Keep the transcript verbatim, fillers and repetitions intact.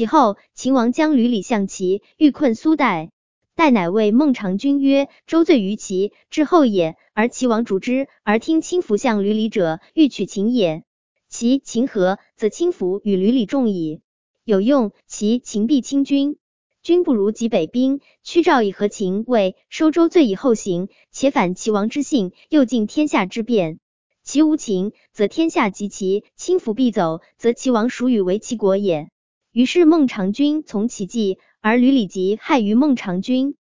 其后，秦王将吕礼向齐，欲困苏代。代乃谓孟尝君曰：周罪于齐，至后也，而齐王主之，而听轻服向吕礼者，欲取秦也。齐秦和，则轻服与吕礼众矣。有用，齐秦必轻君。君不如及北兵，屈赵以和秦魏，收周罪以后行，且反齐王之信，又尽天下之变。齐无秦，则天下及齐，轻服必走，则齐王属与为齐国也。于是孟尝君从其计，而吕礼即害于孟尝君。